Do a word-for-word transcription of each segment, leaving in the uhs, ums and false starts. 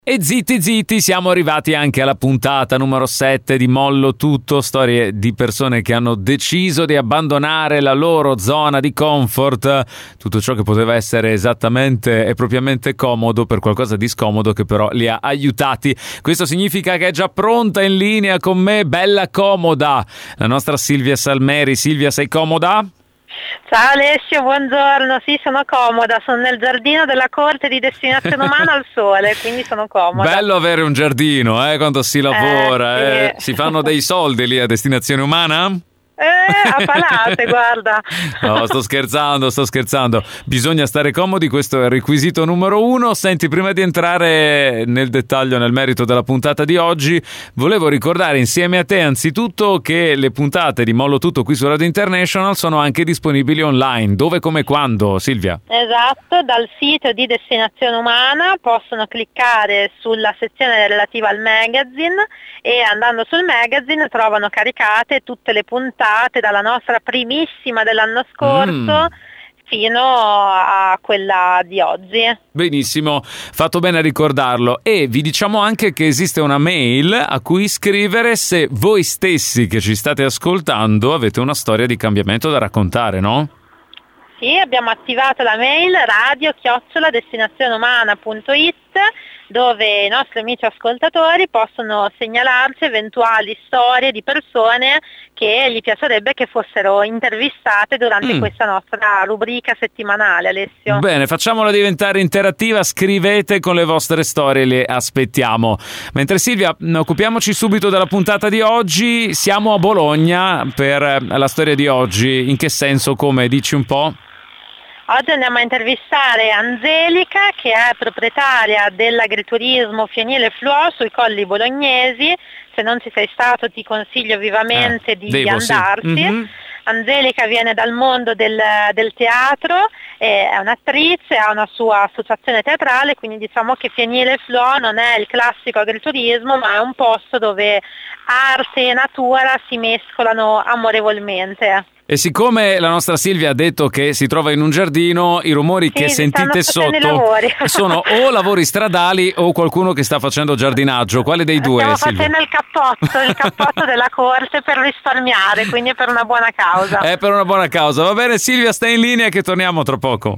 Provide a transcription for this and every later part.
E zitti zitti siamo arrivati anche alla puntata numero sette di Mollo Tutto, storie di persone che hanno deciso di abbandonare la loro zona di comfort, tutto ciò che poteva essere esattamente e propriamente comodo per qualcosa di scomodo che però li ha aiutati. Questo significa che è già pronta in linea con me, bella comoda, la nostra Silvia Salmeri. Silvia, sei comoda? Ciao Alessio, buongiorno. Sì, sono comoda, sono nel giardino della corte di Destinazione Umana al sole, quindi sono comoda. Bello avere un giardino, eh, quando si lavora, eh, eh. sì. Si fanno dei soldi lì a Destinazione Umana? Eh, a palate, guarda. No, sto scherzando, sto scherzando. Bisogna stare comodi, questo è il requisito numero uno. Senti, prima di entrare nel dettaglio, nel merito della puntata di oggi, volevo ricordare insieme a te anzitutto che le puntate di Mollo Tutto qui su Radio International sono anche disponibili online. Dove, come, quando, Silvia? Esatto, dal sito di Destinazione Umana possono cliccare sulla sezione relativa al magazine e andando sul magazine trovano caricate tutte le puntate dalla nostra primissima dell'anno scorso mm. fino a quella di oggi. Benissimo, fatto bene a ricordarlo. E vi diciamo anche che esiste una mail a cui scrivere se voi stessi che ci state ascoltando avete una storia di cambiamento da raccontare, no? Sì, abbiamo attivato la mail radio chiocciola destinazioneumana punto it dove i nostri amici ascoltatori possono segnalarci eventuali storie di persone che gli piacerebbe che fossero intervistate durante mm. questa nostra rubrica settimanale, Alessio. Bene, facciamola diventare interattiva, scrivete con le vostre storie, le aspettiamo. Mentre Silvia, occupiamoci subito della puntata di oggi, siamo a Bologna per la storia di oggi. In che senso, come? Dici un po'? Oggi andiamo a intervistare Angelica, che è proprietaria dell'agriturismo Fienile Fluo sui Colli Bolognesi. Se non ci sei stato ti consiglio vivamente eh, di devo, andarci. Sì. Mm-hmm. Angelica viene dal mondo del, del teatro, è un'attrice, ha una sua associazione teatrale, quindi diciamo che Fienile Fluo non è il classico agriturismo, ma è un posto dove arte e natura si mescolano amorevolmente. E siccome la nostra Silvia ha detto che si trova in un giardino, i rumori sì, che sentite sotto sono o lavori stradali o qualcuno che sta facendo giardinaggio. Quale dei due, Stiamo Silvia? facendo il cappotto, il cappotto della corte per risparmiare, quindi è per una buona causa. È per una buona causa. Va bene, Silvia, stai in linea che torniamo tra poco.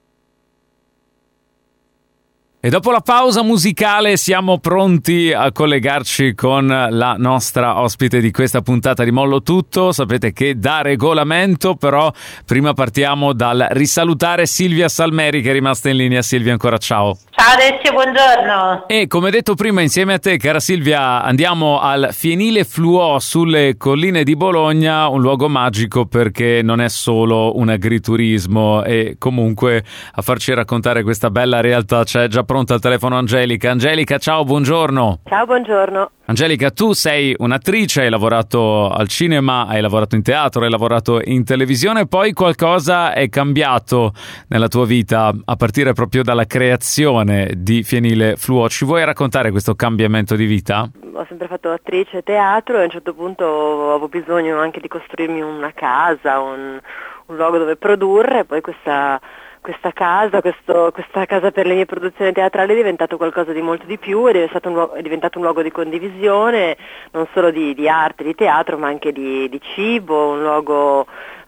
E dopo la pausa musicale siamo pronti a collegarci con la nostra ospite di questa puntata di Mollo Tutto. Sapete che da regolamento, però prima partiamo dal risalutare Silvia Salmeri che è rimasta in linea. Silvia, ancora ciao. Ciao Alessio, buongiorno. E come detto prima insieme a te, cara Silvia, andiamo al Fienile Fluo sulle colline di Bologna, un luogo magico perché non è solo un agriturismo e comunque a farci raccontare questa bella realtà c'è già pronta al telefono Angelica. Angelica, ciao, buongiorno. Ciao, buongiorno. Angelica, tu sei un'attrice, hai lavorato al cinema, hai lavorato in teatro, hai lavorato in televisione, poi qualcosa è cambiato nella tua vita a partire proprio dalla creazione di Fienile Fluo. Ci vuoi raccontare questo cambiamento di vita? Ho sempre fatto attrice e teatro e a un certo punto avevo bisogno anche di costruirmi una casa, un, un luogo dove produrre, poi questa... Questa casa, questo, questa casa per le mie produzioni teatrali è diventato qualcosa di molto di più, è diventato un luogo, è diventato un luogo di condivisione, non solo di, di arte, di teatro, ma anche di, di cibo, un luogo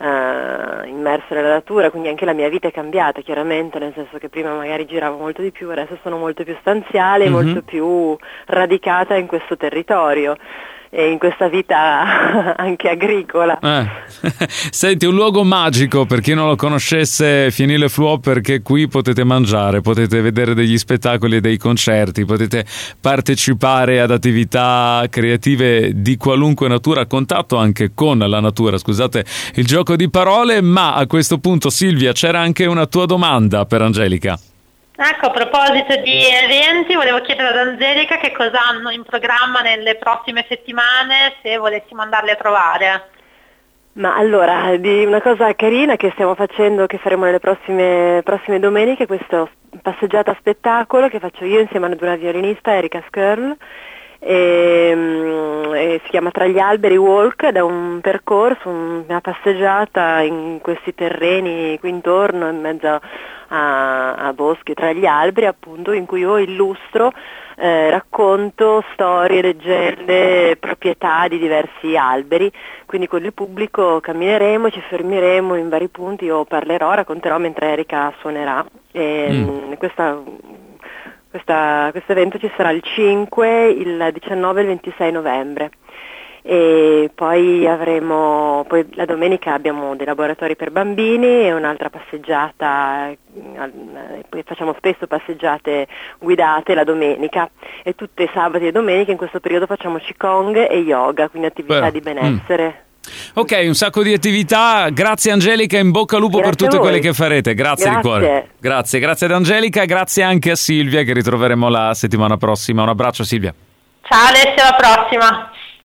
eh, immerso nella natura, quindi anche la mia vita è cambiata chiaramente, nel senso che prima magari giravo molto di più, adesso sono molto più stanziale, mm-hmm. molto più radicata in questo territorio. E in questa vita anche agricola. Eh. Senti, un luogo magico per chi non lo conoscesse, Fienile Fluo, perché qui potete mangiare, potete vedere degli spettacoli e dei concerti, potete partecipare ad attività creative di qualunque natura, a contatto anche con la natura, scusate il gioco di parole, ma a questo punto Silvia c'era anche una tua domanda per Angelica. Ecco, a proposito di eventi, volevo chiedere ad Angelica che cosa hanno in programma nelle prossime settimane, se volessimo andarli a trovare. Ma allora, di una cosa carina che stiamo facendo, che faremo nelle prossime, prossime domeniche, questo passeggiata spettacolo che faccio io insieme ad una violinista, Erika Skirl, e, e si chiama Tra gli alberi walk ed è un percorso, una passeggiata in questi terreni qui intorno, in mezzo a, a boschi, tra gli alberi appunto, in cui io illustro, eh, racconto storie, leggende, proprietà di diversi alberi, quindi con il pubblico cammineremo, ci fermeremo in vari punti, io parlerò, racconterò mentre Erika suonerà e mm. questa Questa, questo evento ci sarà il cinque, il diciannove e il ventisei novembre e poi avremo, poi la domenica abbiamo dei laboratori per bambini e un'altra passeggiata, poi facciamo spesso passeggiate guidate la domenica e tutti i sabati e domeniche in questo periodo facciamo Qigong e yoga, quindi attività Beh. di benessere. Mm. Ok, un sacco di attività, grazie Angelica, in bocca al lupo grazie per tutte quelle che farete, grazie, grazie di cuore. Grazie, grazie ad Angelica, grazie anche a Silvia che ritroveremo la settimana prossima. Un abbraccio Silvia. Ciao Alessia, alla prossima.